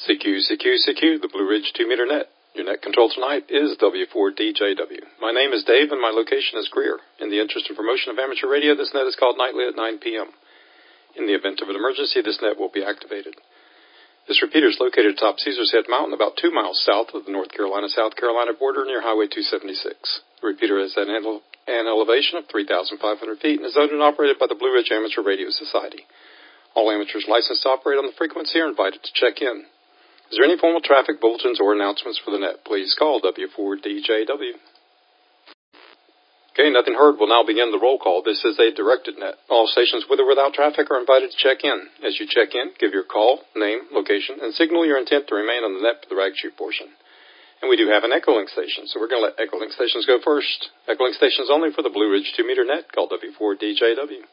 CQ, the Blue Ridge 2-meter net. Your net control tonight is W4DJW. My name is Dave and my location is Greer. In the interest and promotion of amateur radio, this net is called nightly at 9 p.m. In the event of an emergency, this net will be activated. This repeater is located atop Caesar's Head Mountain, about 2 miles south of the North Carolina-South Carolina border near Highway 276. The repeater has an elevation of 3,500 feet and is owned and operated by the Blue Ridge Amateur Radio Society. All amateurs licensed to operate on the frequency are invited to check in. Is there any formal traffic bulletins or announcements for the net? Please call W4DJW. Okay, nothing heard. We'll now begin the roll call. This is a directed net. All stations with or without traffic are invited to check in. As you check in, give your call, name, location, and signal your intent to remain on the net for the rag chute portion. And we do have an Echolink station, so we're going to let Echolink stations go first. Echolink stations only for the Blue Ridge 2-meter net called W4DJW.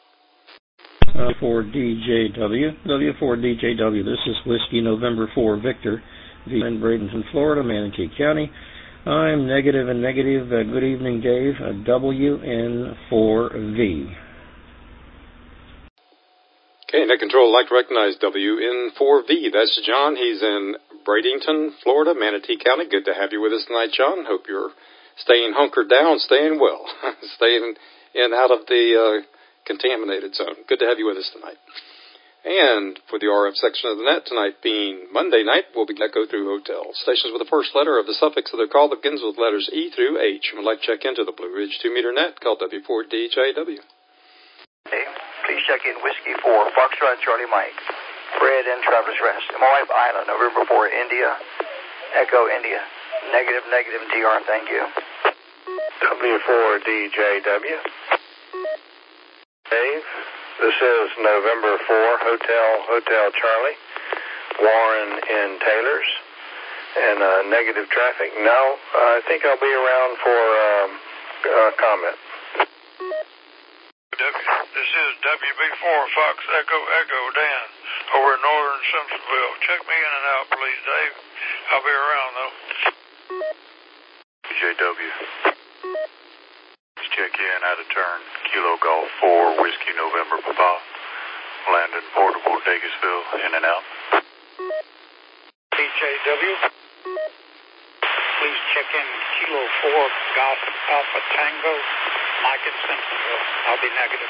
W4DJW, this is Whiskey November 4 Victor, in Bradenton, Florida, Manatee County. I'm negative and negative. Good evening, Dave. WN4V. Okay, net control, I'd like to recognize WN4V. That's John. He's in Bradenton, Florida, Manatee County. Good to have you with us tonight, John. Hope you're staying hunkered down, staying well, staying in out of the contaminated zone. Good to have you with us tonight. And for the RF section of the net tonight being Monday night, we'll be Echo Through Hotel. Stations with the first letter of the suffix of their call that begins with letters E through H. And would like to check into the Blue Ridge 2-meter net called W4DJW. Hey, please check in Whiskey 4, Foxtrot Charlie Mike, Fred and Travelers Rest, Moab Island, November 4, India, Echo India, negative TR, thank you. W4DJW. Dave, this is November 4, Hotel Charlie, Warren in Taylor's, and negative traffic. No, I think I'll be around for comment. This is WB4, Fox Echo Dan, over in northern Simpsonville. Check me in and out, please, Dave. I'll be around, though. JW. Check in, out of turn, Kilo Golf 4, Whiskey November Papa, Landon Portable, Dagisville, in and out. DJW, please check in Kilo 4, Golf Alpha Tango, Mike in Simpsonville. I'll be negative.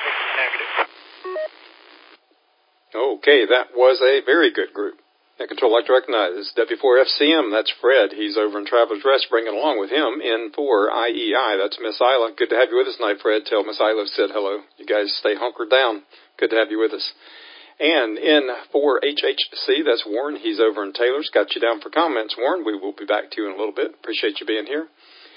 Okay, that was a very good group. Net control, I'd like to recognize W4FCM, that's Fred. He's over in Travelers Rest, bringing along with him N4IEI, that's Miss Isla. Good to have you with us tonight, Fred. Tell Miss Isla said hello. You guys stay hunkered down. Good to have you with us. And N4HHC, that's Warren. He's over in Taylor's. Got you down for comments, Warren. We will be back to you in a little bit. Appreciate you being here.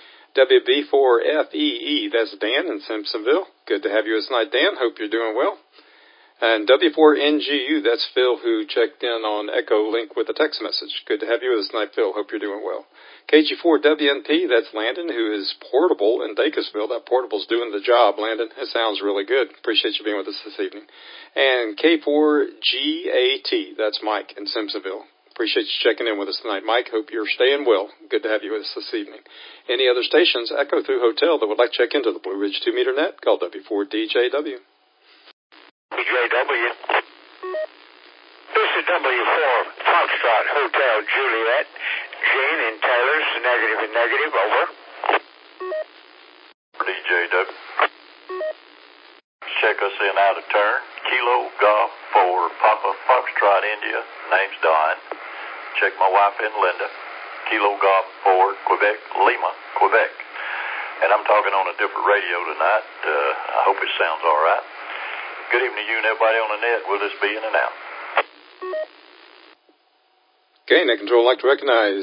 WB4FEE, that's Dan in Simpsonville. Good to have you with us tonight, Dan. Hope you're doing well. And W4NGU, that's Phil, who checked in on Echo Link with a text message. Good to have you with us tonight, Phil. Hope you're doing well. KG4WNP, that's Landon, who is portable in Dacusville. That portable's doing the job, Landon. It sounds really good. Appreciate you being with us this evening. And K4GAT, that's Mike in Simpsonville. Appreciate you checking in with us tonight, Mike. Hope you're staying well. Good to have you with us this evening. Any other stations, Echo Through Hotel, that would like to check into the Blue Ridge 2-meter net, call W4DJW. DJW. This is W4 Foxtrot Hotel Juliet. Jane in Taylor's, negative, over. DJW. Check us in, out of turn. Kilo Golf 4, Papa Foxtrot India. Name's Don. Check my wife in Linda. Kilo Golf 4, Quebec, Lima, Quebec. And I'm talking on a different radio tonight. I hope it sounds all right. Good evening to you and everybody on the net. Will this be in and out? Okay, net control, I'd like to recognize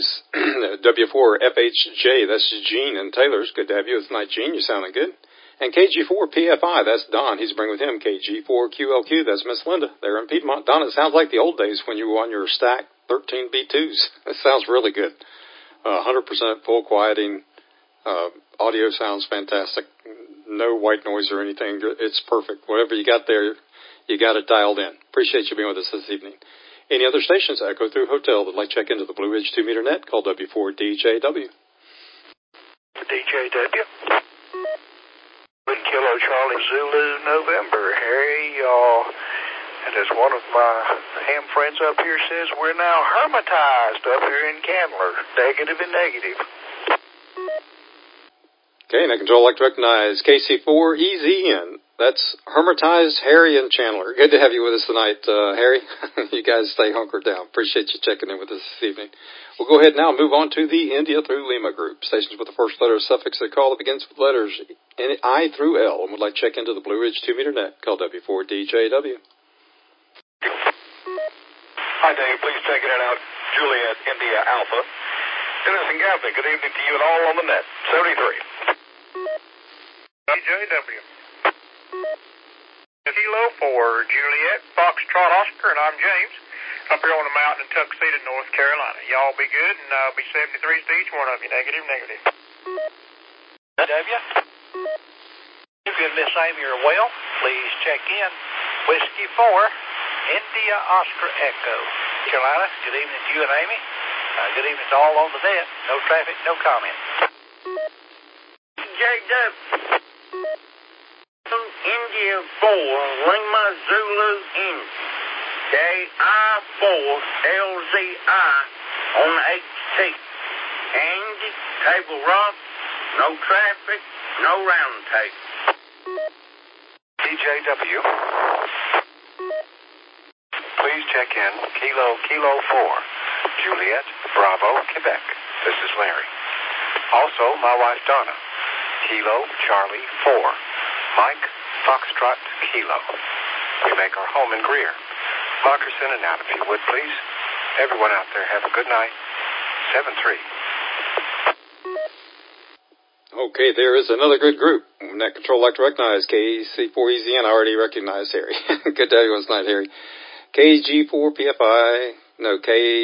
W4FHJ, that's Gene and Taylor's. Good to have you tonight, Gene. You're sounding good. And KG4PFI, that's Don. He's bringing with him KG4QLQ, that's Miss Linda. They're in Piedmont. Don, it sounds like the old days when you were on your stack 13 B2s. It sounds really good. 100% full quieting. Audio sounds fantastic. No white noise or anything. It's perfect. Whatever you got there, you got it dialed in. Appreciate you being with us this evening. Any other stations, Echo Through Hotel, that like check into the Blue Ridge 2-meter net, call W4DJW. DJW. Kilo Charlie Zulu November. Hey, y'all. And as one of my ham friends up here says, we're now hermitized up here in Candler. Negative and negative. Okay, Net Control, I'd like to recognize KC4EZN. That's hermitized Harry and Chandler. Good to have you with us tonight, Harry. You guys stay hunkered down. Appreciate you checking in with us this evening. We'll go ahead now and move on to the India through Lima group. Stations with the first letter suffix of the call that begins with letters I through L and would like to check into the Blue Ridge 2-meter net. Call W4DJW. Hi, Dave. Please check it out. Juliet, India Alpha. Dennis and Gaffney, good evening to you and all on the net. 73. DJW. Kilo for Juliet, Foxtrot Oscar, and I'm James. Up here on the mountain in Tuxedo, North Carolina. Y'all be good, and I'll be 73s to each one of you. Negative, negative. W. Good, Miss Amy or well, please check in. Whiskey 4, India Oscar Echo. Carolina, good evening to you and Amy. Good evening to all on the net. No traffic, no comment. JW. India 4, Lima Zulu India. KI4 LZI on HT. Andy, Table Rock, no traffic, no round table. DJW. Please check in Kilo 4, Juliet, Bravo, Quebec. This is Larry. Also, my wife Donna. Kilo, Charlie, 4. Mike, Foxtrot, Kilo. We make our home in Greer. Mark us in and out if you would, please. Everyone out there, have a good night. 7-3. Okay, there is another good group. Net Control, like to recognize KC4EZN. I already recognized Harry. Good to have you on tonight, Harry. KG4PFI. No,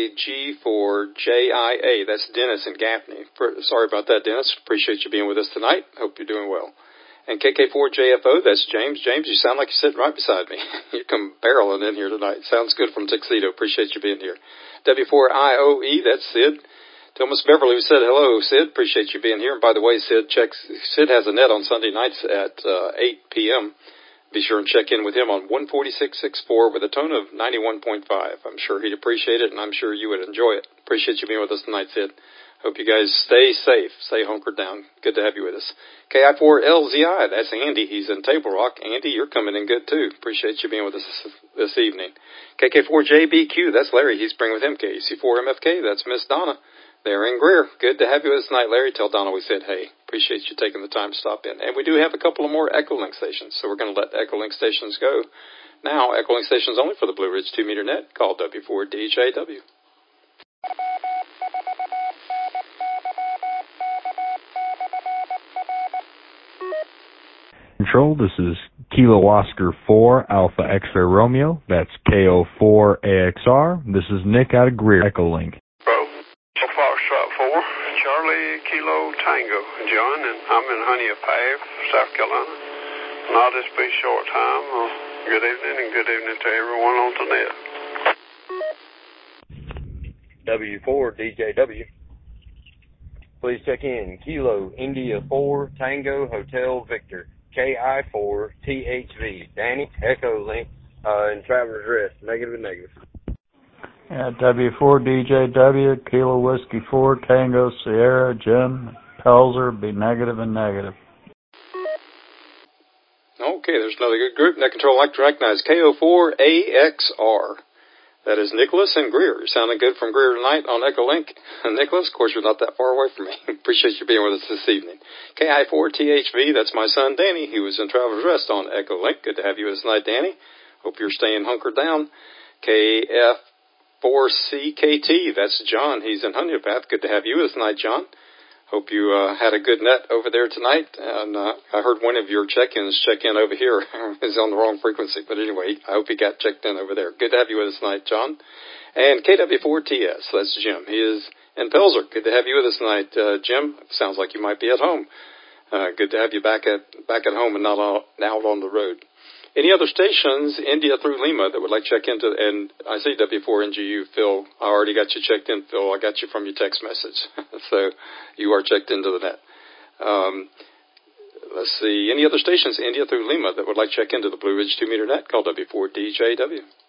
KG4JIA. That's Dennis and Gaffney. Sorry about that, Dennis. Appreciate you being with us tonight. Hope you're doing well. And KK4JFO, that's James. James, you sound like you're sitting right beside me. You come barreling in here tonight. Sounds good from Tuxedo. Appreciate you being here. W4IOE, that's Sid. Tell Miss Beverly we said hello, Sid. Appreciate you being here. And by the way, Sid has a net on Sunday nights at 8 p.m. Be sure and check in with him on 146.64 with a tone of 91.5. I'm sure he'd appreciate it, and I'm sure you would enjoy it. Appreciate you being with us tonight, Sid. Hope you guys stay safe, stay hunkered down. Good to have you with us. KI4LZI, that's Andy. He's in Table Rock. Andy, you're coming in good, too. Appreciate you being with us this evening. KK4JBQ, that's Larry. He's bringing with him. KC4MFK, that's Miss Donna. They're in Greer. Good to have you with us tonight, Larry. Tell Donna we said hey. Appreciate you taking the time to stop in. And we do have a couple of more Echolink stations, so we're going to let Echolink stations go. Now, Echolink stations only for the Blue Ridge 2-meter net. Call W4DJW. Control, this is Kilo Oscar 4 Alpha X-Ray Romeo. That's KO4AXR. This is Nick out of Greer, Echolink. Foxtrot 4, Charlie, Kilo, Tango, John, and I'm in Honea Pav, South Carolina. And I'll just be short time. Good evening, and good evening to everyone on the net. W4DJW. Please check in. Kilo, India 4, Tango, Hotel, Victor. KI4THV. Danny, Echo Link, and Traveler's Rest. Negative and negative. W4DJW, Kilo Whiskey 4, Tango, Sierra, Jim, Pelzer, be negative and negative. Okay, there's another good group. Net Control, like to recognize KO4AXR. That is Nicholas and Greer. You're sounding good from Greer tonight on Echolink. Nicholas, of course, you're not that far away from me. Appreciate you being with us this evening. KI4THV, that's my son, Danny. He was in Traveler's Rest on Echolink. Good to have you with us tonight, Danny. Hope you're staying hunkered down. KF4CKT, that's John. He's in Honeypath. Good to have you with us tonight, John. Hope you had a good net over there tonight. And I heard one of your check-ins check in over here. Is on the wrong frequency. But anyway, I hope he got checked in over there. Good to have you with us tonight, John. And KW4TS, that's Jim. He is in Pelzer. Good to have you with us tonight, Jim. Sounds like you might be at home. Good to have you back at home and not out on the road. Any other stations, India through Lima, that would like to check into, and I see W4NGU, Phil, I already got you checked in, Phil. I got you from your text message. So you are checked into the net. Let's see, any other stations, India through Lima, that would like to check into the Blue Ridge 2-meter net? Call W4DJW.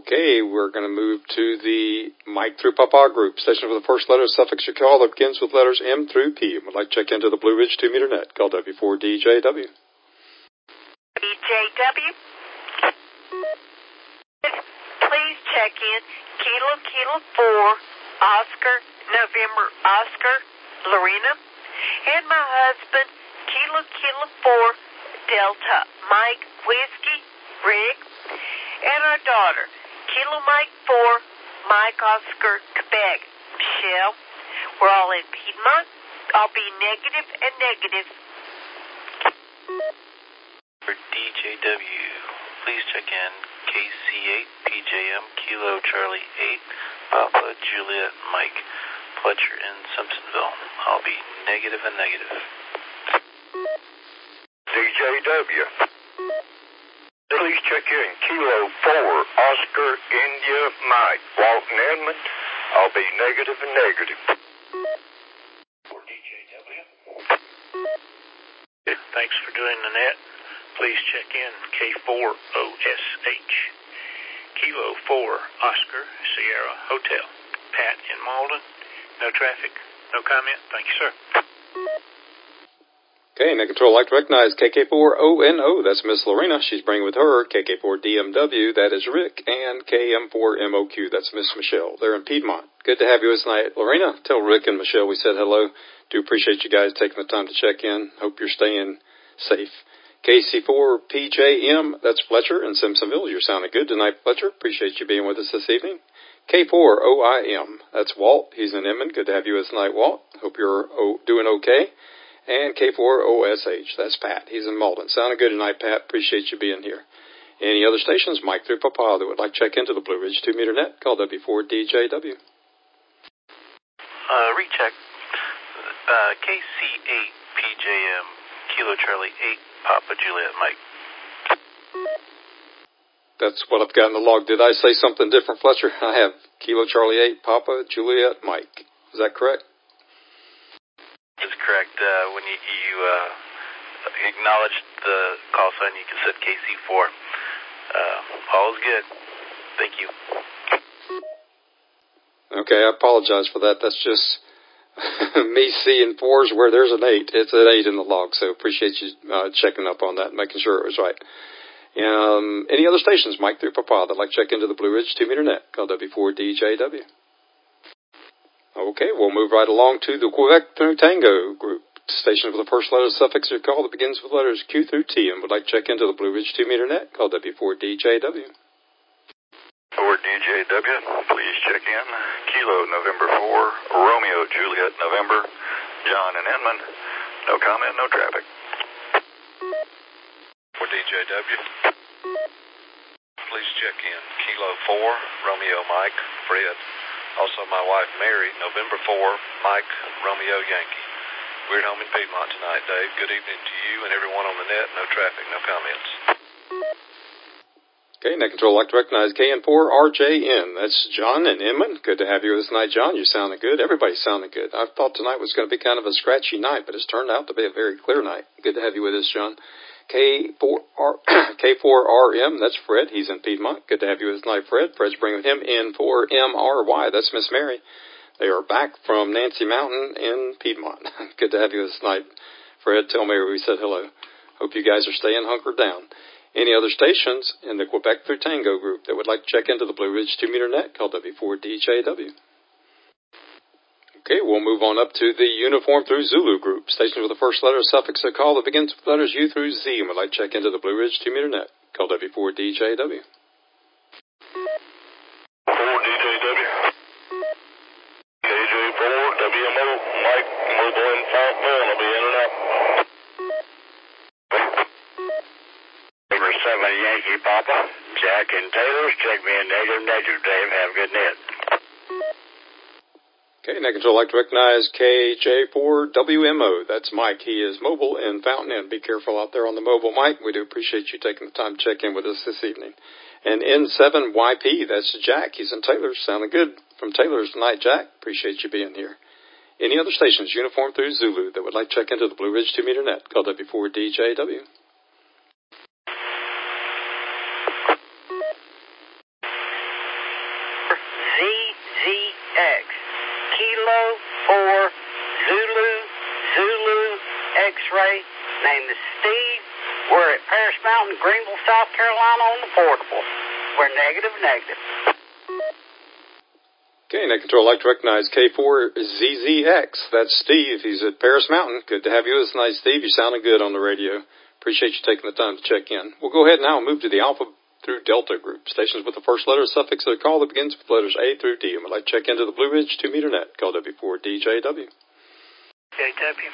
Okay, we're going to move to the Mike through Papa group, station with the first letter suffix your call that begins with letters M through P. Would like to check into the Blue Ridge 2-meter net. Call W4DJW. DJW. Please check in Kilo 4, Oscar, November, Oscar, Lorena, and my husband, Kilo 4, Delta, Mike, Whiskey, Rick, and our daughter, Kilo Mike 4, Mike, Oscar, Quebec, Michelle. We're all in Piedmont. I'll be negative and negative. For DJW, please check in KC8, PJM, Kilo Charlie 8, Papa Juliet Mike, Fletcher in Simpsonville. I'll be negative and negative. DJW, please check in Kilo 4, Oscar, India Mike, Walton Edmond. I'll be negative and negative. For DJW, thanks for doing the net. Please check in K4OSH, Kilo 4, Oscar, Sierra Hotel, Pat in Malden. No traffic, no comment. Thank you, sir. Okay, net control like to recognize KK4ONO. That's Miss Lorena. She's bringing with her KK4DMW. That is Rick. And KM4MOQ. That's Miss Michelle. They're in Piedmont. Good to have you tonight. Lorena, tell Rick and Michelle we said hello. Do appreciate you guys taking the time to check in. Hope you're staying safe. KC4PJM, that's Fletcher in Simpsonville. You're sounding good tonight, Fletcher. Appreciate you being with us this evening. K4OIM, that's Walt. He's in Inman. Good to have you with us tonight, Walt. Hope you're doing okay. And K4OSH, that's Pat. He's in Malden. Sounding good tonight, Pat. Appreciate you being here. Any other stations, Mike through Papa, that would like to check into the Blue Ridge 2-meter net, call W4DJW. Recheck. KC8, PJM, Kilo Charlie 8, Papa Juliet Mike. That's what I've got in the log. Did I say something different, Fletcher? I have Kilo Charlie 8, Papa Juliet Mike. Is that correct? That's correct. When you acknowledged the call sign, you can set KC4. All is good. Thank you. Okay, I apologize for that. That's just me seeing 4s where there's an 8. It's an 8 in the log, so appreciate you checking up on that and making sure it was right. Any other stations, Mike through Papa, that like to check into the Blue Ridge 2-meter net, call W4DJW. Okay, we'll move right along to the Quebec through Tango group, station with the first letter suffix or call that begins with letters Q through T, and would like to check into the Blue Ridge 2-meter net, call W4DJW. For DJW, please check in Kilo November 4, Romeo Juliet November, John and Inman. No comment, no traffic. For DJW, please check in Kilo 4, Romeo Mike, Fred. Also my wife Mary, November 4, Mike, Romeo Yankee. We're at home in Piedmont tonight, Dave. Good evening to you and everyone on the net. No traffic, no comments. Okay, net control like to recognize KN4RJN. That's John and Inman. Good to have you with us tonight, John. You're sounding good. Everybody's sounding good. I thought tonight was going to be kind of a scratchy night, but it's turned out to be a very clear night. Good to have you with us, John. K4RM, that's Fred. He's in Piedmont. Good to have you with us tonight, Fred. Fred's bringing him in for MRY. That's Miss Mary. They are back from Nancy Mountain in Piedmont. Good to have you with us tonight, Fred. Tell Mary we said hello. Hope you guys are staying hunkered down. Any other stations in the Quebec through Tango group that would like to check into the Blue Ridge 2-meter net, call W4DJW. Okay, we'll move on up to the Uniform through Zulu group, stations with the first letter suffix of call that begins with letters U through Z, and would like to check into the Blue Ridge 2-meter net, call W4DJW. KJ4, WMO, Mike, mobile in Fountville, I'll be in and out. 7 Yankee Papa, Jack and Taylor's, check me in negative, Dave, have a good net. Okay, net control like to recognize KJ4WMO. That's Mike. He is mobile in Fountain Inn. Be careful out there on the mobile, Mike. We do appreciate you taking the time to check in with us this evening. And N7YP, that's Jack. He's in Taylor's. Sounding good from Taylor's tonight, Jack. Appreciate you being here. Any other stations, Uniform through Zulu, that would like to check into the Blue Ridge 2-meter net, call W4DJW. Steve. We're at Paris Mountain, Greenville, South Carolina on the portable. We're negative. Okay, Net Control, I'd like to recognize K4ZZX. That's Steve. He's at Paris Mountain. Good to have you with us tonight, Steve. You're sounding good on the radio. Appreciate you taking the time to check in. We'll go ahead now and move to the Alpha through Delta group. Stations with the first letter suffix of the call that begins with letters A through D. And we'd like to check into the Blue Ridge 2-meter net, call W4DJW. JW.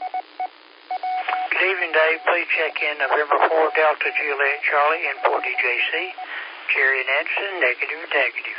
Good evening, Dave. Please check in November 4 Delta Juliet Charlie and 4DJC. Jerry and Anderson, negative.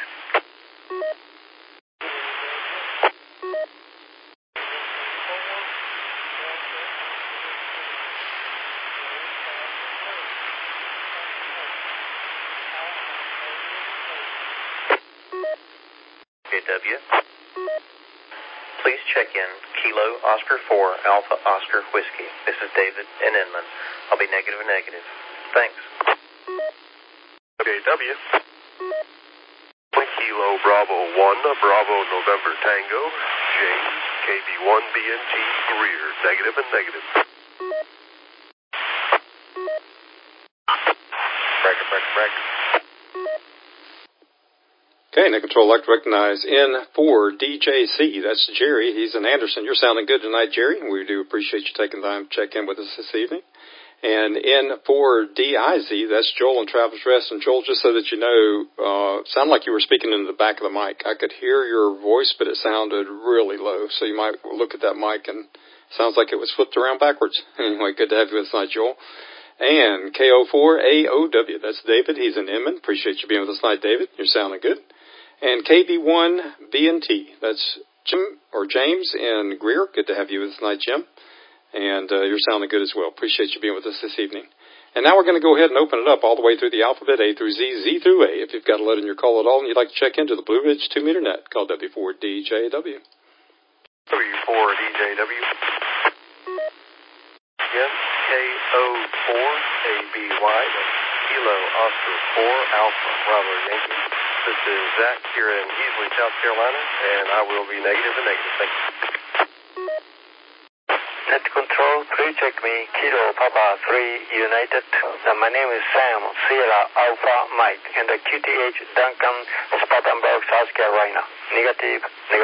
JW. Please check in Kilo Oscar 4 Alpha Oscar Whiskey. This is David in Inman. I'll be negative. Thanks. JW. Kilo Bravo 1 Bravo November Tango. James KB1 BNT Greer. Negative. Record. Okay, Net Control, I'd like to recognize N4DJC. That's Jerry. He's in Anderson. You're sounding good tonight, Jerry. We do appreciate you taking time to check in with us this evening. And N4DIZ, that's Joel and Travis Rest. And Joel, just so that you know, sounded like you were speaking into the back of the mic. I could hear your voice, but it sounded really low. So you might look at that mic and it sounds like it was flipped around backwards. Anyway, good to have you with us tonight, Joel. And KO4AOW, that's David. He's in Inman. Appreciate you being with us tonight, David. You're sounding good. And KB1BNT, that's Jim or James in Greer. Good to have you with us tonight, Jim. And you're sounding good as well. Appreciate you being with us this evening. And now we're going to go ahead and open it up all the way through the alphabet, A through Z, Z through A. If you've got a letter in your call at all and you'd like to check into the Blue Ridge 2-meter net, call W4DJW. W4DJW. Yes, KO4ABY, Kilo Oscar 4 Alpha Bravo Yankee. This is Zach here in Easley, South Carolina, and I will be negative. Thank you. Net Control, please check me, Kilo Papa 3 United. My name is Sam, Sierra Alpha Mike, and the QTH Duncan, Spartanburg, South Carolina. Negative.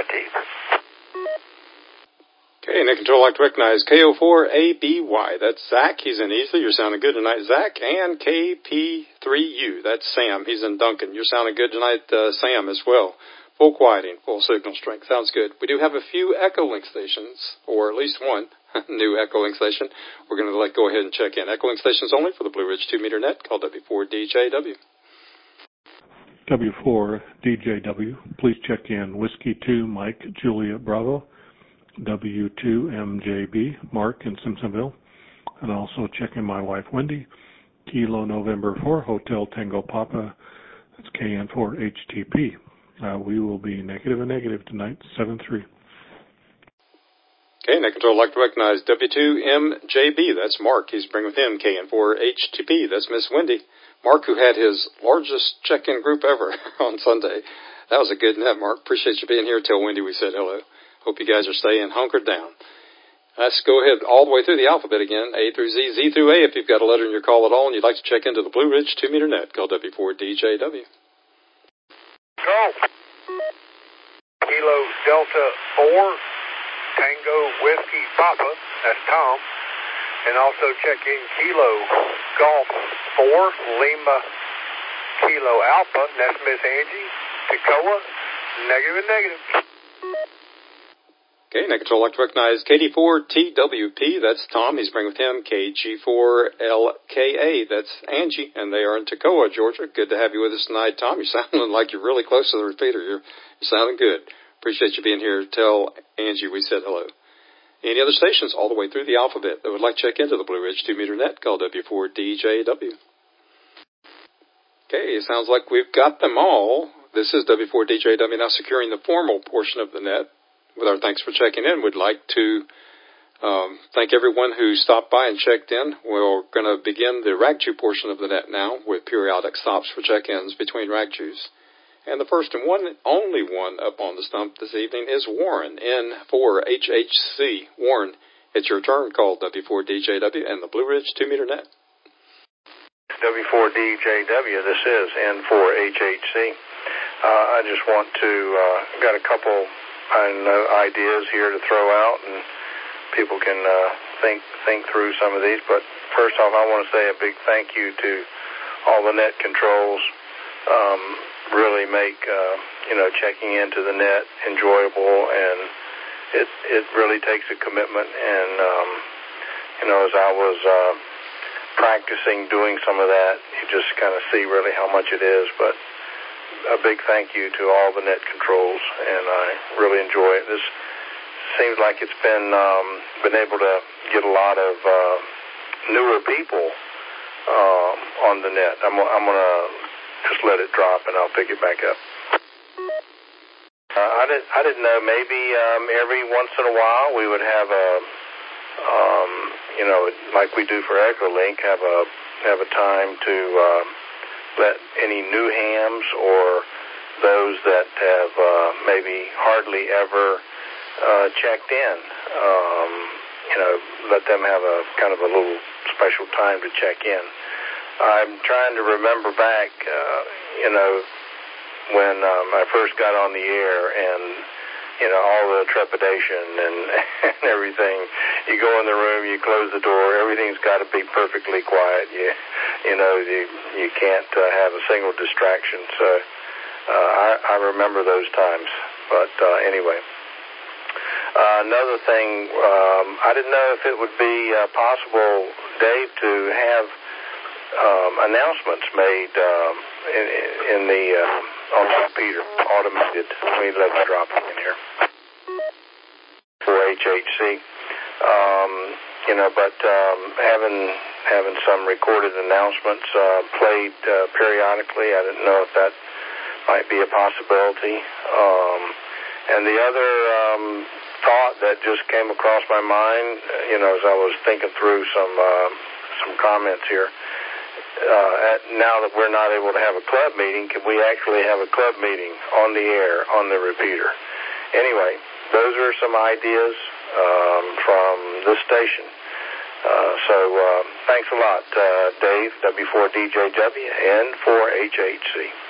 Okay, Net Control, I'd like to recognize KO4ABY. That's Zach. He's in Easley. You're sounding good tonight, Zach. And KP3U. That's Sam. He's in Duncan. You're sounding good tonight, Sam, as well. Full quieting, full signal strength. Sounds good. We do have a few Echolink stations, or at least one new Echolink station. We're going to go ahead and check in. Echolink stations only for the Blue Ridge 2-meter net, called W4DJW. W4DJW. Please check in Whiskey 2 Mike Juliet Bravo. W2MJB, Mark in Simpsonville, and also check in my wife Wendy, Kilo November 4, Hotel Tango Papa, that's KN4HTP. We will be negative tonight, 7-3. Okay, Net Control, I'd like to recognize W2MJB, that's Mark. He's bringing with him KN4HTP, that's Miss Wendy. Mark, who had his largest check-in group ever on Sunday. That was a good net, Mark. Appreciate you being here. Tell Wendy we said hello. Hope you guys are staying hunkered down. Let's go ahead all the way through the alphabet again, A through Z, Z through A. If you've got a letter in your call at all and you'd like to check into the Blue Ridge 2-meter net, call W4DJW. Go. Kilo Delta 4, Tango Whiskey Papa, that's Tom. And also check in Kilo Golf 4, Lima Kilo Alpha, that's Miss Angie. Toccoa, negative. Okay, Net Control, I'd like to recognize KD4TWP, that's Tom. He's bringing with him KG4LKA, that's Angie, and they are in Toccoa, Georgia. Good to have you with us tonight, Tom. You're sounding like you're really close to the repeater. You're sounding good. Appreciate you being here. Tell Angie we said hello. Any other stations all the way through the alphabet that would like to check into the Blue Ridge 2-meter net, call W4DJW. Okay, it sounds like we've got them all. This is W4DJW now securing the formal portion of the net. With our thanks for checking in, we'd like to thank everyone who stopped by and checked in. We're going to begin the RAGCHU portion of the net now with periodic stops for check-ins between RAGCHUs. And the first and only one up on the stump this evening is Warren, N4HHC. Warren It's your turn. Call W4DJW and the Blue Ridge 2-meter net. W4DJW, this is N4HHC. I just want to, got a couple ideas here to throw out, and people can think through some of these. But first off, I want to say a big thank you to all the net controls. Really make checking into the net enjoyable, and it really takes a commitment. And as I was practicing doing some of that, you just kind of see really how much it is. But a big thank you to all the net controls, and I really enjoy it. This seems like it's been able to get a lot of newer people on the net. I'm going to just let it drop, and I'll pick it back up. I didn't know. Maybe every once in a while we would have a, like we do for EchoLink, have a time to let any new hams or those that have maybe hardly ever checked in, let them have a kind of a little special time to check in. I'm trying to remember back, when I first got on the air, and all the trepidation and everything. You go in the room, you close the door, everything's got to be perfectly quiet. You can't have a single distraction. So I remember those times. But anyway, another thing, I didn't know if it would be possible, Dave, to have announcements made in the on the repeater, automated. Let me drop it in here for HHC. But having some recorded announcements played periodically, I didn't know if that might be a possibility. And the other thought that just came across my mind, as I was thinking through some comments here. Now that we're not able to have a club meeting, can we actually have a club meeting on the air, on the repeater? Anyway, those are some ideas from this station. So thanks a lot, Dave, W4DJW, and N4HHC.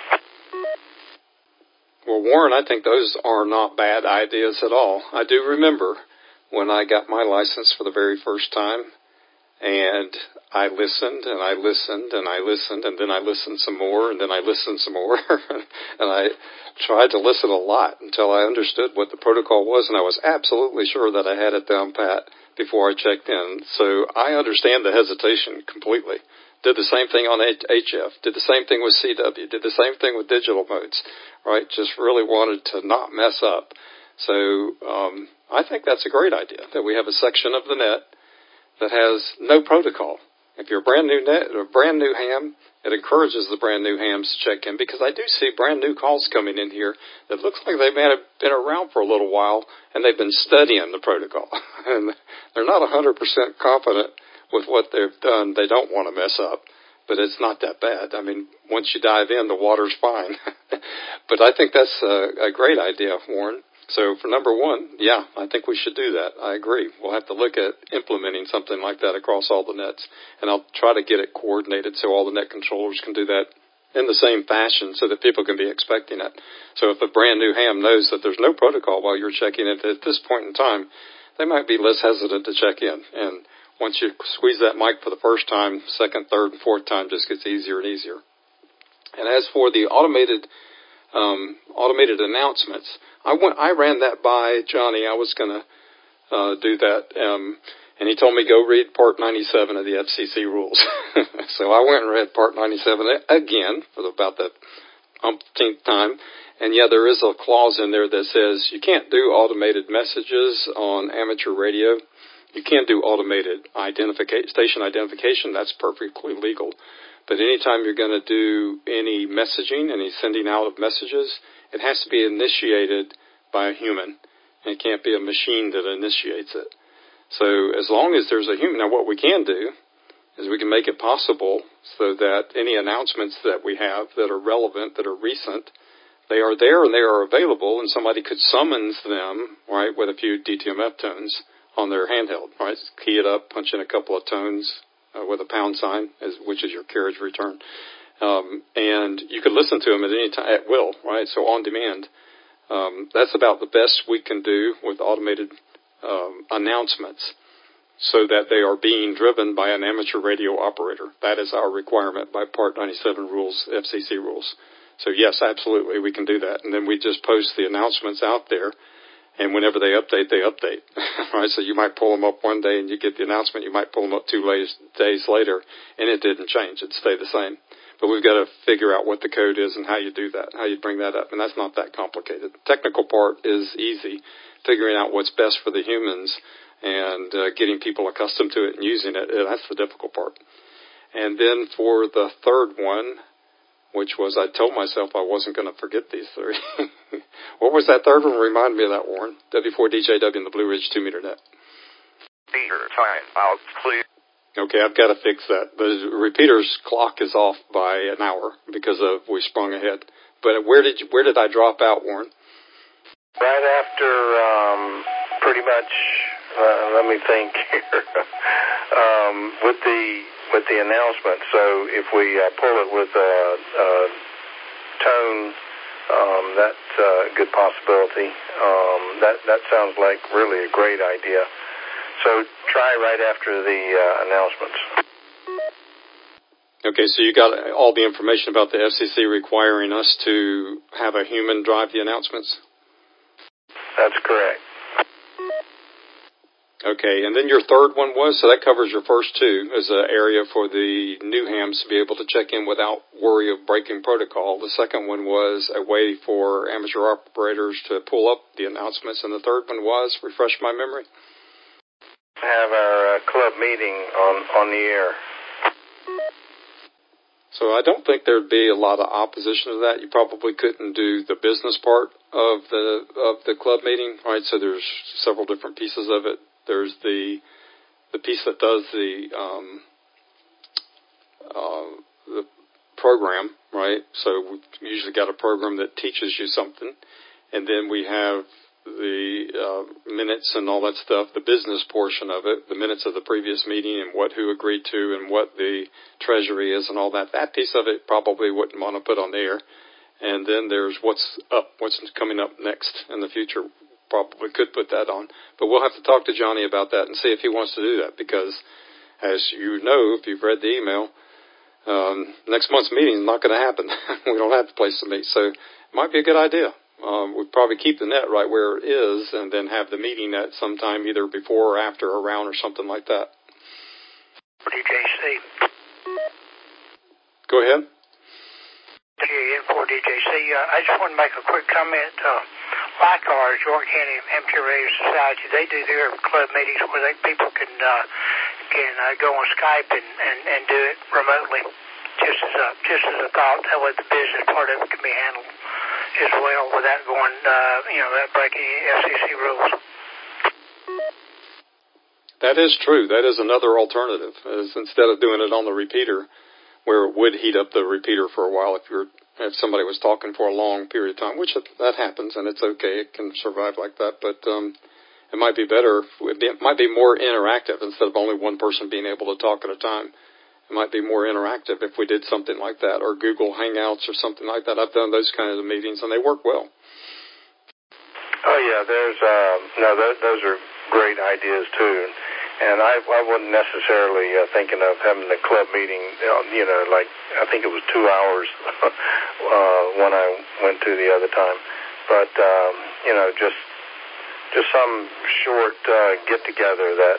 Well, Warren, I think those are not bad ideas at all. I do remember when I got my license for the very first time, and I listened, and I listened, and I listened, and then I listened some more, and then I listened some more. And I tried to listen a lot until I understood what the protocol was, and I was absolutely sure that I had it down pat before I checked in. So I understand the hesitation completely. Did the same thing on HF, did the same thing with CW, did the same thing with digital modes, right? Just really wanted to not mess up. So I think that's a great idea, that we have a section of the net that has no protocol. If you're a brand new net or a brand new ham, it encourages the brand new hams to check in, because I do see brand new calls coming in here that looks like they may have been around for a little while and they've been studying the protocol. And they're not 100% confident with what they've done. They don't want to mess up, but it's not that bad. I mean, once you dive in, the water's fine. But I think that's a great idea, Warren. So for number one, yeah, I think we should do that. I agree. We'll have to look at implementing something like that across all the nets, and I'll try to get it coordinated so all the net controllers can do that in the same fashion so that people can be expecting it. So if a brand new ham knows that there's no protocol while you're checking it at this point in time, they might be less hesitant to check in. And once you squeeze that mic for the first time, second, third, and fourth time just gets easier and easier. And as for the automated announcements, I ran that by Johnny. I was going to do that, and he told me go read Part 97 of the FCC rules. So I went and read Part 97 again for about the umpteenth time. And yeah, there is a clause in there that says you can't do automated messages on amateur radio. You can't do automated station identification. That's perfectly legal. But anytime you're going to do any messaging, any sending out of messages, it has to be initiated by a human. And it can't be a machine that initiates it. So as long as there's a human, now what we can do is we can make it possible so that any announcements that we have that are relevant, that are recent, they are there and they are available, and somebody could summons them, right, with a few DTMF tones on their handheld, right? Key it up, punch in a couple of tones with a pound sign, which is your carriage return. And you could listen to them at any time, at will, right? So on demand. That's about the best we can do with automated announcements, so that they are being driven by an amateur radio operator. That is our requirement by Part 97 rules, FCC rules. So yes, absolutely, we can do that. And then we just post the announcements out there, and whenever they update, they update. Right? So you might pull them up one day and you get the announcement. You might pull them up 2 days later, and it didn't change. It stayed the same. But we've got to figure out what the code is and how you do that, how you bring that up. And that's not that complicated. The technical part is easy, figuring out what's best for the humans and getting people accustomed to it and using it. That's the difficult part. And then for the third one, which was I told myself I wasn't going to forget these three. What was that third one? Remind me of that, Warren. W4DJW and the Blue Ridge 2-meter net. Time out, please. Okay, I've got to fix that. The repeater's clock is off by an hour because of we sprung ahead. But where did I drop out, Warren? Right after, pretty much. Let me think here. With the announcement. So if we pull it with a tone, that's a good possibility. That sounds like really a great idea. So try right after the announcements. Okay, so you got all the information about the FCC requiring us to have a human drive the announcements? That's correct. Okay, and then your third one was, so that covers your first two as an area for the new hams to be able to check in without worry of breaking protocol. The second one was a way for amateur operators to pull up the announcements, and the third one was, refresh my memory? Have our club meeting on the air. So I don't think there'd be a lot of opposition to that. You probably couldn't do the business part of the club meeting, right? So there's several different pieces of it. There's the piece that does the program, right? So we've usually got a program that teaches you something, and then we have the minutes and all that stuff, the business portion of it, the minutes of the previous meeting and who agreed to and what the treasury is and all that. That piece of it probably wouldn't want to put on the air. And then there's what's coming up next in the future. Probably could put that on. But we'll have to talk to Johnny about that and see if he wants to do that, because as you know, if you've read the email, next month's meeting is not going to happen. We don't have the place to meet. So it might be a good idea. We'd probably keep the net right where it is and then have the meeting at some time either before or after or around or something like that. DJC. Go ahead. For DJC. I just want to make a quick comment. LICARS, York County Amateur Radio Society, they do their club meetings where people can go on Skype and do it remotely. Just as a thought, that way the business part of it can be handled as well without going, without breaking any FCC rules. That is true. That is another alternative. Instead of doing it on the repeater, where it would heat up the repeater for a while if somebody was talking for a long period of time, which that happens, and it's okay. It can survive like that. But it might be better. It might be more interactive instead of only one person being able to talk at a time. It might be more interactive if we did something like that, or Google Hangouts or something like that. I've done those kinds of meetings, and they work well. Oh, yeah, those are great ideas, too. And I wasn't necessarily thinking of having the club meeting, like I think it was 2 hours when I went to the other time. But, just some short get-together that,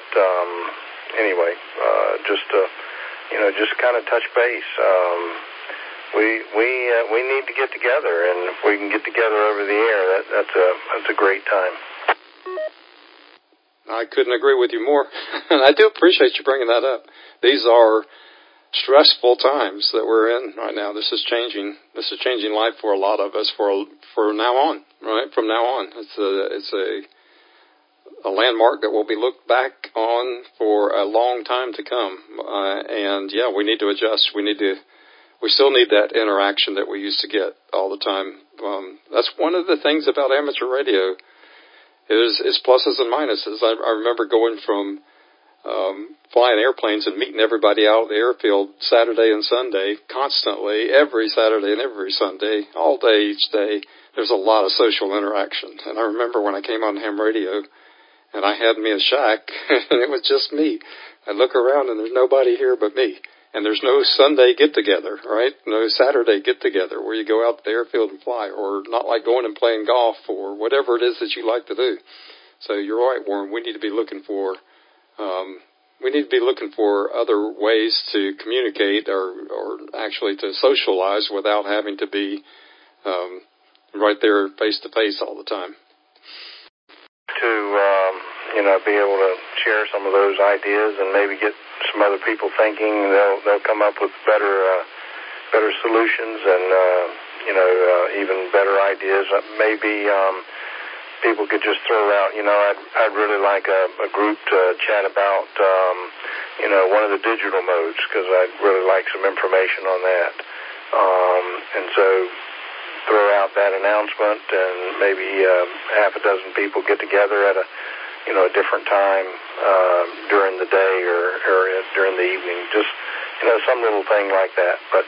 just kind of touch base. We need to get together, and if we can get together over the air, that's a great time. I couldn't agree with you more. And I do appreciate you bringing that up. These are stressful times that we're in right now. This is changing life for a lot of us for now on, right? From now on. It's a landmark that will be looked back on for a long time to come. We need to adjust. We still need that interaction that we used to get all the time. That's one of the things about amateur radio it's pluses and minuses. I remember going from flying airplanes and meeting everybody out at the airfield Saturday and Sunday, constantly, every Saturday and every Sunday, all day, each day. There's a lot of social interaction. And I remember when I came on ham radio and I had me a shack, and it was just me. I look around and there's nobody here but me. And there's no Sunday get-together, right? No Saturday get-together where you go out to the airfield and fly, or not like going and playing golf or whatever it is that you like to do. So you're right, Warren. We need to be looking for other ways to communicate or actually to socialize without having to be right there face-to-face all the time. To be able to share some of those ideas and maybe get some other people thinking. They'll come up with better solutions and even better ideas. Maybe people could just throw out. I'd really like a group to chat about one of the digital modes, because I'd really like some information on that. And so throw out that announcement, and maybe half a dozen people get together at a different time during the day or during the evening. Just some little thing like that. But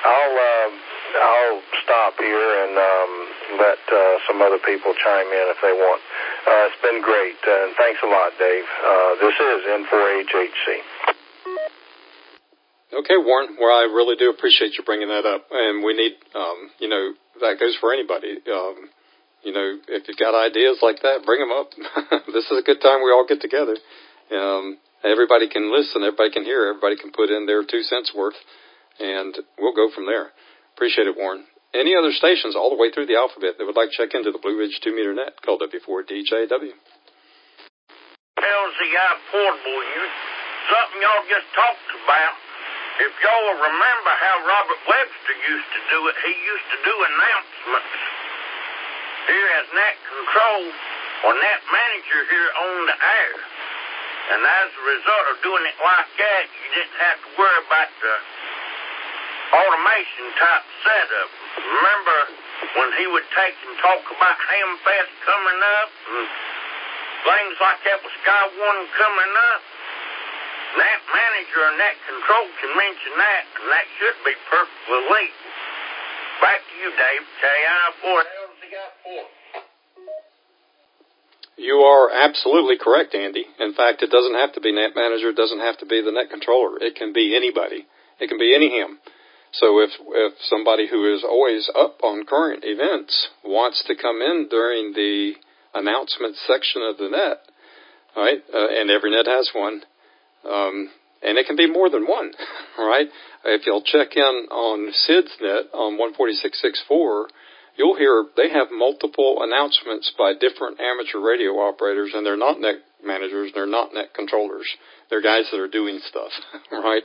I'll stop here and let some other people chime in if they want. It's been great, and thanks a lot, Dave. This is N4HHC. Okay, Warren. Well, I really do appreciate you bringing that up, and we need, that goes for anybody. If you've got ideas like that, bring them up. This is a good time we all get together. Everybody can listen, everybody can hear, everybody can put in their 2 cents worth, and we'll go from there. Appreciate it, Warren. Any other stations all the way through the alphabet that would like to check into the Blue Ridge 2-meter net, call W4DJW. LZI Portable, something y'all just talked about. If y'all remember how Robert Webster used to do it, he used to do announcements here as net control or net manager here on the air. And as a result of doing it like that, you didn't have to worry about the automation type setup. Remember when he would take and talk about Hamfest coming up and things like that with Sky One coming up? Net manager or net control can mention that, and that should be perfectly legal. Back to you, Dave. KI4LZI4. You are absolutely correct, Andy. In fact, it doesn't have to be net manager. It doesn't have to be the net controller. It can be anybody. It can be any ham. So if somebody who is always up on current events wants to come in during the announcement section of the net, right? And every net has one. And it can be more than one, right? If you'll check in on Sid's net on 146.64, you'll hear they have multiple announcements by different amateur radio operators, and they're not net managers, they're not net controllers. They're guys that are doing stuff, right?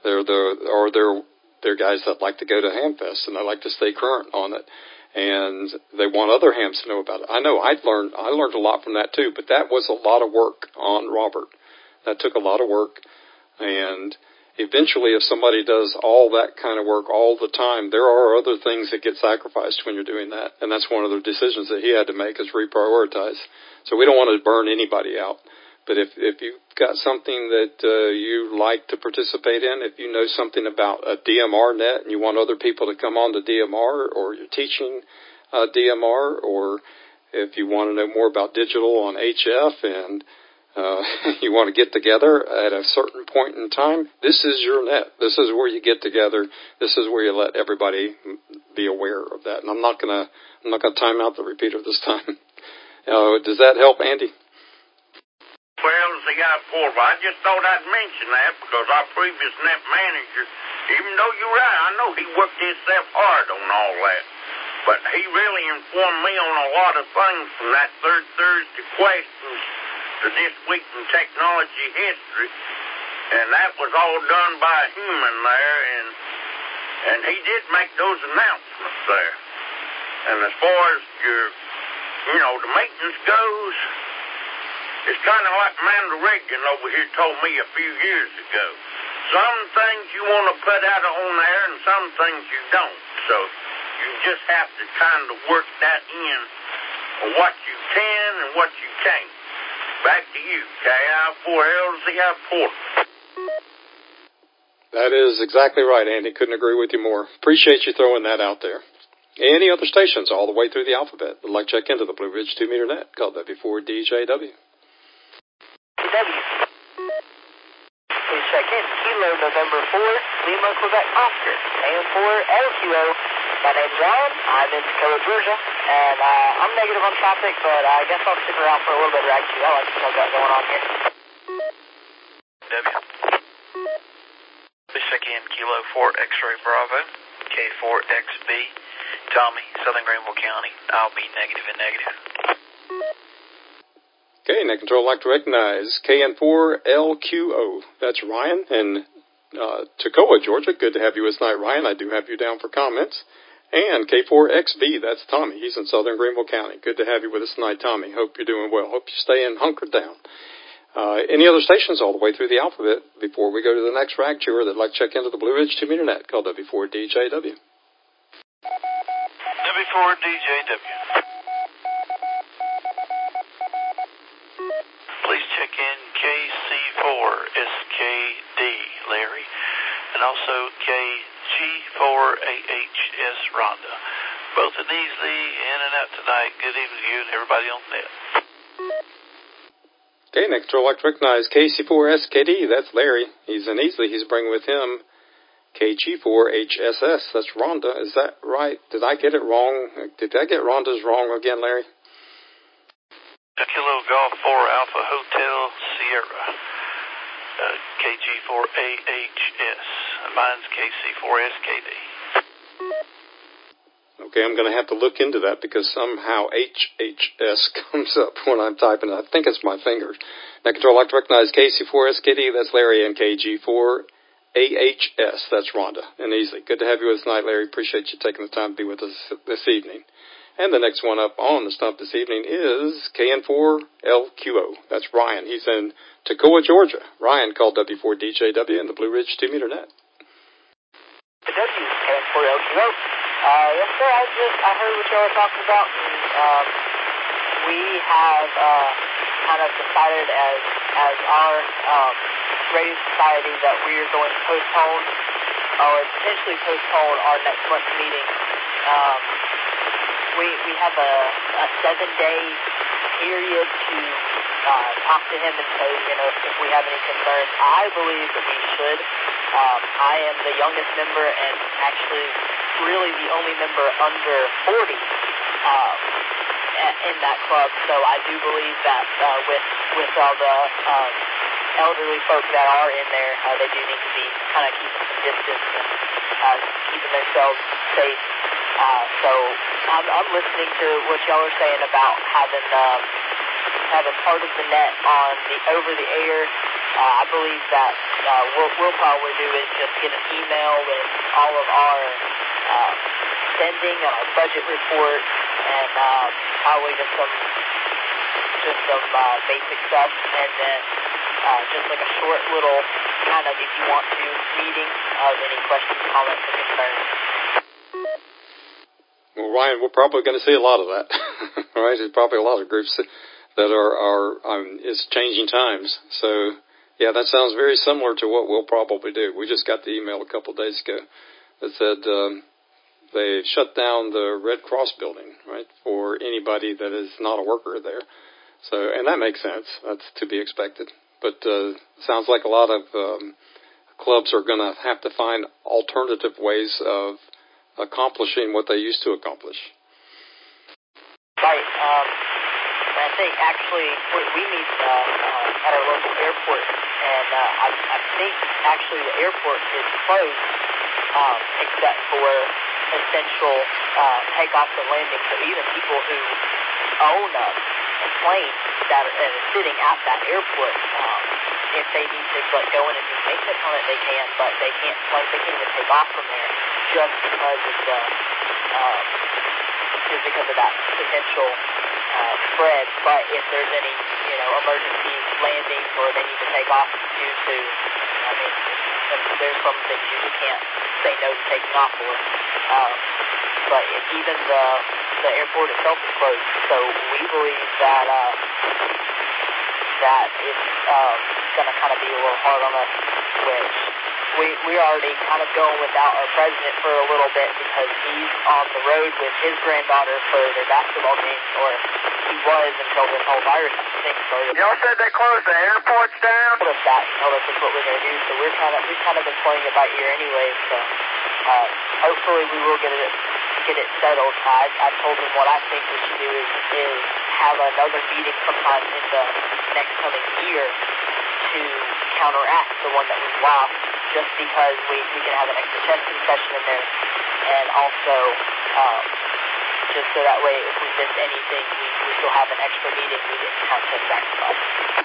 They're guys that like to go to Hamfest and they like to stay current on it, and they want other hams to know about it. I know I learned a lot from that too, but that was a lot of work on Robert. That took a lot of work, and eventually if somebody does all that kind of work all the time, there are other things that get sacrificed when you're doing that, and that's one of the decisions that he had to make, is reprioritize. So we don't want to burn anybody out. But if you've got something that you like to participate in, if you know something about a DMR net and you want other people to come on to DMR, or you're teaching DMR, or if you want to know more about digital on HF and you want to get together at a certain point in time, this is your net. This is where you get together. This is where you let everybody be aware of that. And I'm not gonna time out the repeater this time. Does that help, Andy? Well, as the guy before, I just thought I'd mention that because our previous net manager, even though you're right, I know he worked himself hard on all that, but he really informed me on a lot of things, from that third Thursday questions to this week in technology history, and that was all done by a human there, and he did make those announcements there. And as far as the maintenance goes, it's kind of like Amanda Reagan over here told me a few years ago. Some things you want to put out on there and some things you don't. So you just have to kind of work that in what you can and what you can't. Back to you, KI4LZI Porter. That is exactly right, Andy. Couldn't agree with you more. Appreciate you throwing that out there. Any other stations all the way through the alphabet would like to check into the Blue Ridge 2-meter net, called W4DJW. Please check in. Kilo November 4, Lima, Quebec, Oscar. AM4 LQO. My name's Ryan. I'm in Toccoa, Georgia. And I'm negative on traffic, but I guess I'll stick around for a little bit of drag too. I like what y'all got going on here. W. Please check in. Kilo 4 X-ray Bravo. K4XB. Tommy, Southern Greenville County. I'll be negative and negative. Okay, Net Control would like to recognize KN4LQO. That's Ryan in Toccoa, Georgia. Good to have you this night, Ryan. I do have you down for comments. And K4XB, that's Tommy. He's in Southern Greenville County. Good to have you with us tonight, Tommy. Hope you're doing well. Hope you're staying hunkered down. Any other stations all the way through the alphabet before we go to the next rag tour that'd like to check into the Blue Ridge 2-meter net, called W4DJW. W4DJW. Please check in KC4SKD, Larry, and also KG4AHS, Rhonda. Both in Easley, in and out tonight. Good evening to you and everybody on the net. Okay, Net Control would like to recognize KC4SKD. That's Larry. He's in Easley. He's bringing with him KG4HSS. That's Rhonda. Is that right? Did I get it wrong? Did I get Rhonda's wrong again, Larry? Kilo Golf 4 Alpha Hotel Sierra. KG4AHS. Mine's KC4SKD. Okay, I'm going to have to look into that because somehow HHS comes up when I'm typing. I think it's my fingers. Net Control would like to recognize KC4SKD. That's Larry, and KG4AHS. That's Rhonda and Easley. Good to have you with us tonight, Larry. Appreciate you taking the time to be with us this evening. And the next one up on the stump this evening is KN4LQO. That's Ryan. He's in Toccoa, Georgia. Ryan called W4DJW in the Blue Ridge 2-meter net. KN4LQO. Yes, sir. I heard what y'all were talking about. And, we have kind of decided as our radio society that we are going to postpone or potentially postpone our next month's meeting. We have a 7-day period to talk to him and say, if we have any concerns. I believe that we should. I am the youngest member and actually really the only member under 40 in that club. So I do believe that with all the elderly folk that are in there, they do need to be kind of keeping some distance and keeping themselves safe. So I'm listening to what y'all are saying about having part of the net on the over the air. I believe that what we'll probably do is just get an email with all of our spending and our budget report and probably just some basic stuff, and then just like a short little kind of, if you want to, meeting of any questions, comments, or concerns. Well, Ryan, we're probably going to see a lot of that. Right? There's probably a lot of groups that are it's changing times. So, yeah, that sounds very similar to what we'll probably do. We just got the email a couple of days ago that said they shut down the Red Cross building, right, for anybody that is not a worker there. So, and that makes sense. That's to be expected. But sounds like a lot of clubs are going to have to find alternative ways of accomplishing what they used to accomplish. Right. I think actually we meet at our local airport, and I think actually the airport is closed except for essential takeoffs and landings. So even people who own a plane that are sitting at that airport, if they need to go in and do maintenance on it, they can, but they can't even take off from there just because of that potential spread. But if there's any emergency landings or they need to take off due to and there's some things you just can't say no to taking off for. But even the airport itself is closed, so we believe that that it's going to kind of be a little hard on us, which we're already kind of going without our president for a little bit because he's on the road with his granddaughter for their basketball game, or he was until this whole virus thing started. Y'all said they closed the airports down? Told us that, told us that's what we're going to do, so we've kind of been playing it by ear anyway, so hopefully we will get it settled. I told them what I think we should do is have another meeting sometime in the next coming year to counteract the one that we lost, just because we can have an extra testing session in there, and also just so that way if we miss anything, we still have an extra meeting. We didn't have to sacrifice.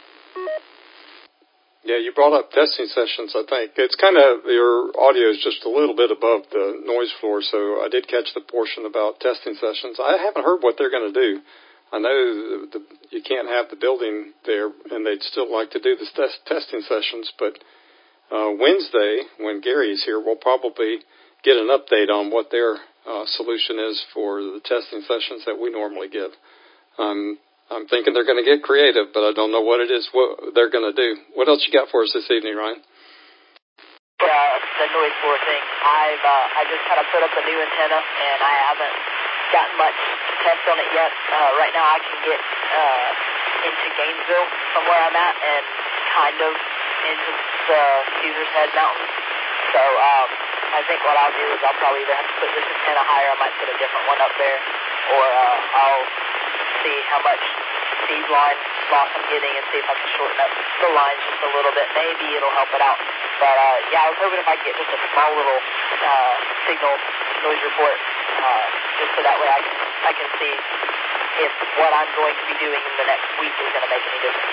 Yeah, you brought up testing sessions, I think. It's kind of, your audio is just a little bit above the noise floor, so I did catch the portion about testing sessions. I haven't heard what they're going to do. I know you can't have the building there, and they'd still like to do the testing sessions, but Wednesday, when Gary's here, we'll probably get an update on what their solution is for the testing sessions that we normally give. I'm thinking they're going to get creative, but I don't know what it is what they're going to do. What else you got for us this evening, Ryan? The noise floor thing. I just kind of put up a new antenna, and I haven't gotten much test on it yet. Right now I can get into Gainesville from where I'm at and kind of into the Caesar's Head Mountains. So I think what I'll do is I'll probably either have to put this antenna higher, I might put a different one up there, or I'll see how much speed line loss I'm getting and see if I can shorten up the lines just a little bit. Maybe it'll help it out. But yeah, I was hoping if I could get just a small little signal noise report, just so that way I can see if what I'm going to be doing in the next week is going to make any difference.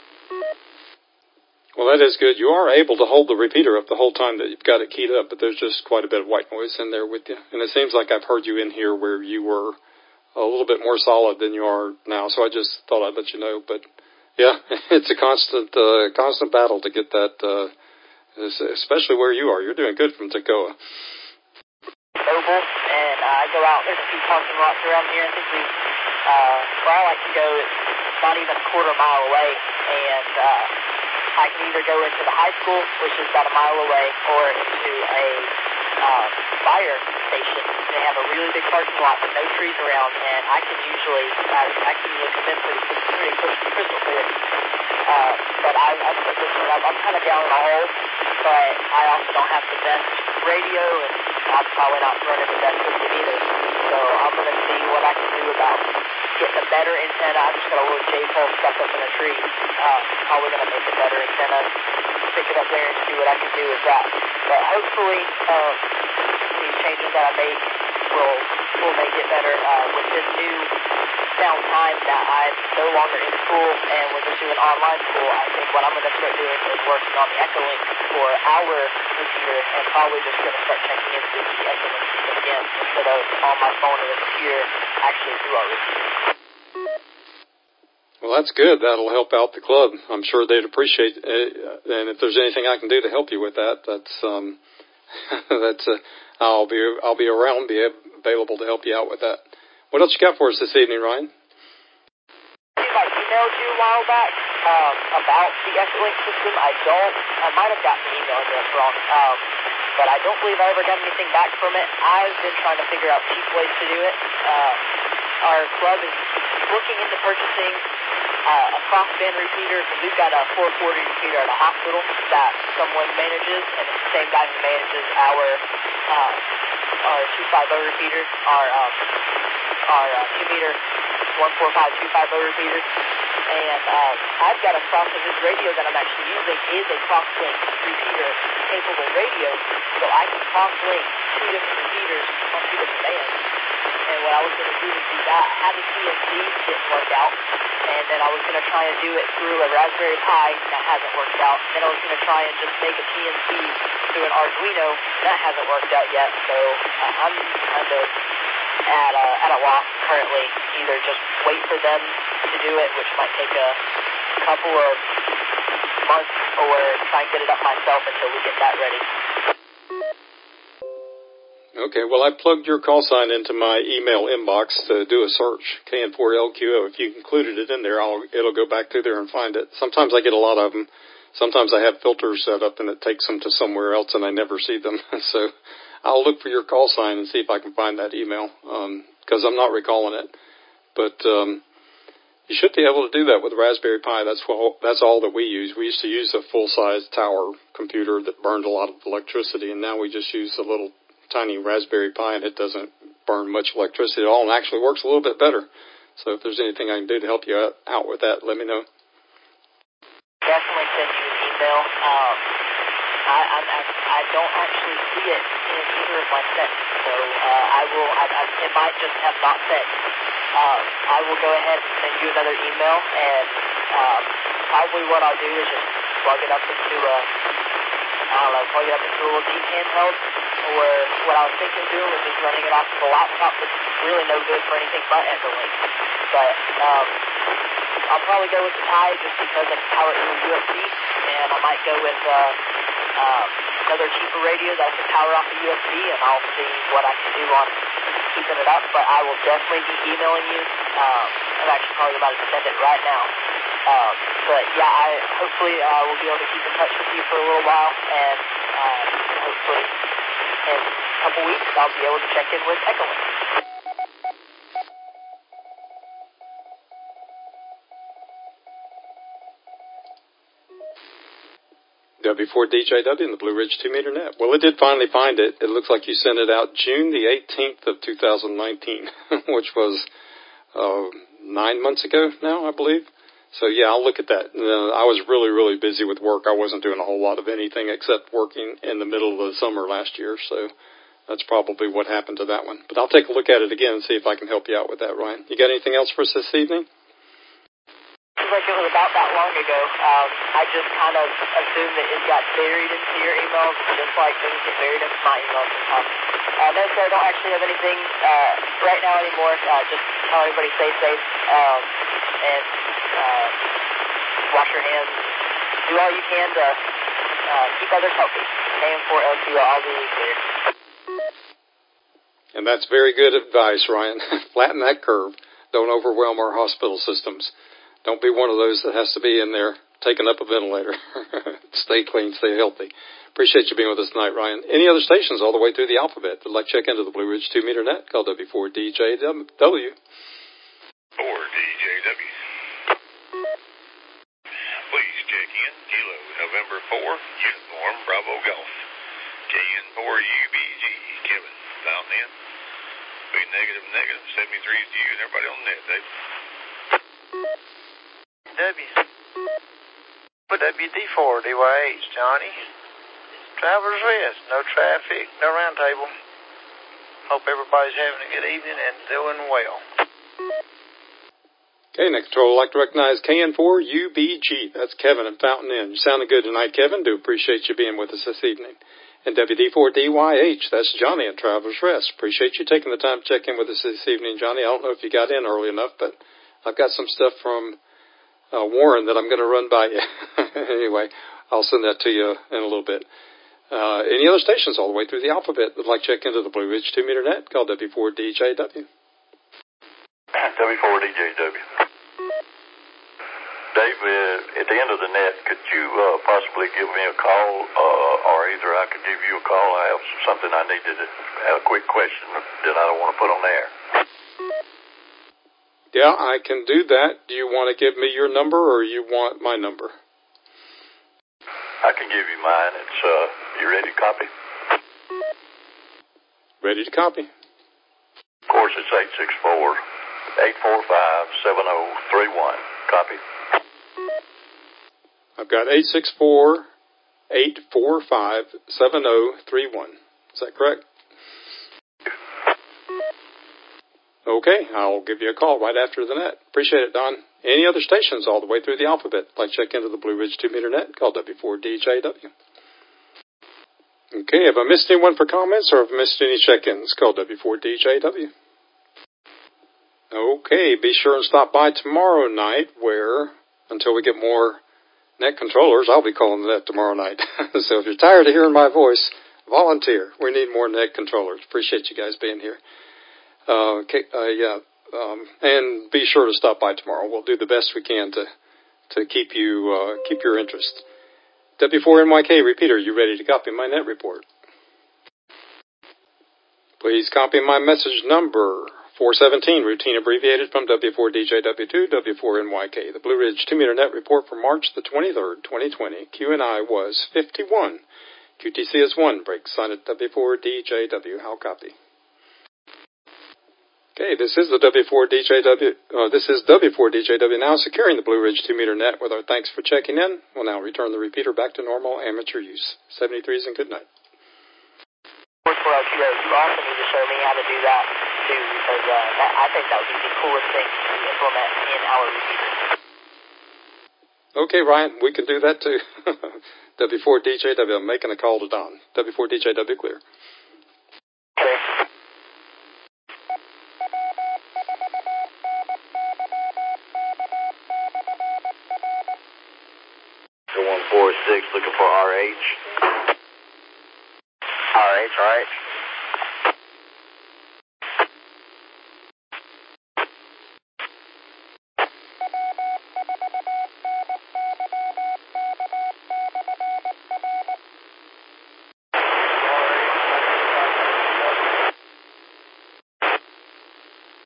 Well, that is good. You are able to hold the repeater up the whole time that you've got it keyed up, but there's just quite a bit of white noise in there with you. And it seems like I've heard you in here where you were a little bit more solid than you are now, so I just thought I'd let you know. But, yeah, it's a constant battle to get that, especially where you are. You're doing good from Toccoa. Oval, and I go out. There's a few parking lots around here. I think where I like to go is not even a quarter mile away, and I can either go into the high school, which is about a mile away, or into a fire station. They have a really big parking lot with no trees around, and I can usually come in pretty crystal clear. But I'm kind of down in a hole, but I also don't have the best radio, and I'm probably not running the best system either. So I'm going to see what I can do about getting a better antenna. I just got a little J-pole stuck up in a tree. Probably going to make a better antenna, stick it up there and see what I can do with that. But hopefully these changes that I make will make it better. With this new downtime that I'm no longer in school and we're just doing online school, I think what I'm going to start doing is working on the Echolink for our repeater, and probably just going to start checking into the Echolink system again instead of on my phone or the computer, actually through our repeater. Well, that's good. That'll help out the club. I'm sure they'd appreciate it. And if there's anything I can do to help you with that, I'll be around, be available to help you out with that. What else you got for us this evening, Ryan? I emailed you a while back about the Echolink system. I might have gotten the email address wrong, but I don't believe I ever got anything back from it. I've been trying to figure out cheap ways to do it. Our club is looking into purchasing a crossband repeater, because we've got a 440 repeater at a hospital that someone manages, and it's the same guy who manages our 250 repeater, our 2-meter 145 250 repeater. And I've got a cross of this radio that I'm actually using is a crosslink repeater capable radio, so I can crosslink 2 different repeaters on 2 different bands. And what I was going to do is do that. I had the TNC, didn't work out, and then I was going to try and do it through a Raspberry Pi, that hasn't worked out. Then I was going to try and just make a TNC through an Arduino, that hasn't worked out yet. So I'm kind of at a loss currently. Either just wait for them to do it, which might take a couple of months or try and get it up myself until we get that ready. Okay, well, I plugged your call sign into my email inbox to do a search, KN4LQO. If you included it in there, it'll go back through there and find it. Sometimes I get a lot of them. Sometimes I have filters set up and it takes them to somewhere else and I never see them. So I'll look for your call sign and see if I can find that email, because I'm not recalling it. But you should be able to do that with the Raspberry Pi. That's all that we use. We used to use a full-size tower computer that burned a lot of electricity, and now we just use a little tiny Raspberry Pi, and it doesn't burn much electricity at all and actually works a little bit better. So if there's anything I can do to help you out with that, let me know. Definitely send you an email. I don't actually see it in either of my sets, so it might just have not sent. I will go ahead and send you another email, and probably what I'll do is just plug it up into a little deep handheld, or what I was thinking of doing was just running it off of a laptop, which is really no good for anything but Echolink. But I'll probably go with the Pi just because I can power it through USB, and I might go with another cheaper radio that I can power off of USB, and I'll see what I can do on keeping it up. But I will definitely be emailing you. I'm actually probably about to send it right now. But yeah, I hopefully will be able to keep in touch with you for a little while, and hopefully in a couple weeks I'll be able to check in with Echolink. W4DJW and the Blue Ridge 2-meter net. Well, it did finally find it. It looks like you sent it out June the 18th of 2019, which was 9 months ago now, I believe. So, yeah, I'll look at that. I was really, really busy with work. I wasn't doing a whole lot of anything except working in the middle of the summer last year. So that's probably what happened to that one. But I'll take a look at it again and see if I can help you out with that, Ryan. You got anything else for us this evening? Seems like it was about that long ago. I just kind of assumed that it got buried into your emails, just like things get buried into my emails sometimes. No, sir, I don't actually have anything right now anymore. Just tell everybody stay safe and wash your hands. Do all you can to keep others healthy. KN4LQO, I'll be clear. And that's very good advice, Ryan. Flatten that curve. Don't overwhelm our hospital systems. Don't be one of those that has to be in there taking up a ventilator. Stay clean, stay healthy. Appreciate you being with us tonight, Ryan. Any other stations all the way through the alphabet that would like to check into the Blue Ridge 2-meter net? Call W4DJW. 4DJW. Please check in. Kilo November 4, Uniform Bravo Golf. KN4UBG. Kevin, Fountain Inn. Be negative. 73 is to you and everybody on the net, Dave. WD4, DYH, Johnny. Traveler's Rest, no traffic, no roundtable. Hope everybody's having a good evening and doing well. Okay, Net Control, I'd like to recognize KN4UBG. That's Kevin and Fountain Inn. You sounded good tonight, Kevin. Do appreciate you being with us this evening. And WD4DYH, that's Johnny at Traveler's Rest. Appreciate you taking the time to check in with us this evening, Johnny. I don't know if you got in early enough, but I've got some stuff from Warren that I'm going to run by you. Anyway, I'll send that to you in a little bit. Any other stations all the way through the alphabet that would like to check into the Blue Ridge 2-meter net? Call W4DJW. W4DJW. Dave, at the end of the net, could you possibly give me a call, or either I could give you a call? I have something I need to have a quick question that I don't want to put on the air. Yeah, I can do that. Do you want to give me your number or you want my number? I can give you mine. It's, you ready to copy? Ready to copy. Of course, it's 864-845-7031. Copy. I've got 864-845-7031. Is that correct? Okay, I'll give you a call right after the net. Appreciate it, Don. Any other stations all the way through the alphabet? Like check into the Blue Ridge 2-meter net, call W4DJW. Okay, have I missed anyone for comments or have I missed any check-ins? Call W4DJW. Okay, be sure and stop by tomorrow night where until we get more net controllers. I'll be calling the net tomorrow night. So if you're tired of hearing my voice, volunteer. We need more net controllers. Appreciate you guys being here. And be sure to stop by tomorrow. We'll do the best we can to keep your interest. W4NYK repeater, you ready to copy my net report? Please copy my message number 417, routine abbreviated from W4DJW to W4NYK. The Blue Ridge 2-meter net report for March the 23rd, 2020. QNI was 51. QTC is 1. Break sign at W4DJW. How copy? Okay, this is the W4DJW. This is W4DJW now securing the Blue Ridge 2-meter net with our thanks for checking in. We'll now return the repeater back to normal amateur use. 73s and good night. You also need to show me how to do that too, because I think that would be the coolest thing to implement in our repeater. Okay, Ryan, we can do that too. W4DJW, I'm making a call to Don. W4DJW clear. Okay. 146, looking for RH. RH, all right.